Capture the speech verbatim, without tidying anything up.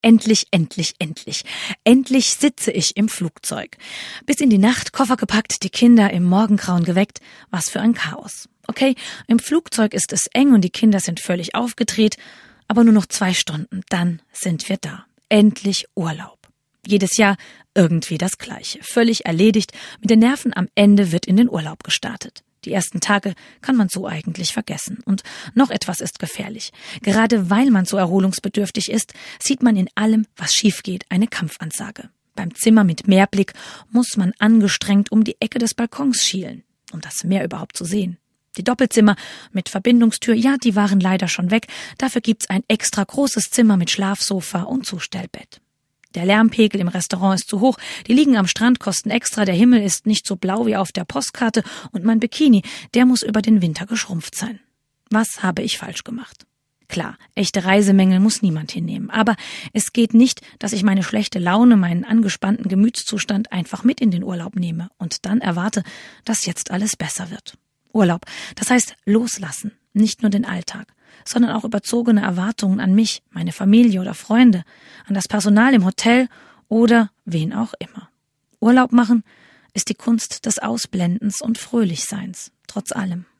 Endlich, endlich, endlich. Endlich sitze ich im Flugzeug. Bis in die Nacht, Koffer gepackt, die Kinder im Morgengrauen geweckt. Was für ein Chaos. Okay, im Flugzeug ist es eng und die Kinder sind völlig aufgedreht. Aber nur noch zwei Stunden, dann sind wir da. Endlich Urlaub. Jedes Jahr irgendwie das Gleiche. Völlig erledigt, mit den Nerven am Ende wird in den Urlaub gestartet. Die ersten Tage kann man so eigentlich vergessen. Und noch etwas ist gefährlich. Gerade weil man so erholungsbedürftig ist, sieht man in allem, was schief geht, eine Kampfansage. Beim Zimmer mit Meerblick muss man angestrengt um die Ecke des Balkons schielen, um das Meer überhaupt zu sehen. Die Doppelzimmer mit Verbindungstür, ja, die waren leider schon weg. Dafür gibt's ein extra großes Zimmer mit Schlafsofa und Zustellbett. Der Lärmpegel im Restaurant ist zu hoch, die Liegen am Strand kosten extra, der Himmel ist nicht so blau wie auf der Postkarte und mein Bikini, der muss über den Winter geschrumpft sein. Was habe ich falsch gemacht? Klar, echte Reisemängel muss niemand hinnehmen, aber es geht nicht, dass ich meine schlechte Laune, meinen angespannten Gemütszustand einfach mit in den Urlaub nehme und dann erwarte, dass jetzt alles besser wird. Urlaub, das heißt loslassen, nicht nur den Alltag, sondern auch überzogene Erwartungen an mich, meine Familie oder Freunde, an das Personal im Hotel oder wen auch immer. Urlaub machen ist die Kunst des Ausblendens und Fröhlichseins, trotz allem.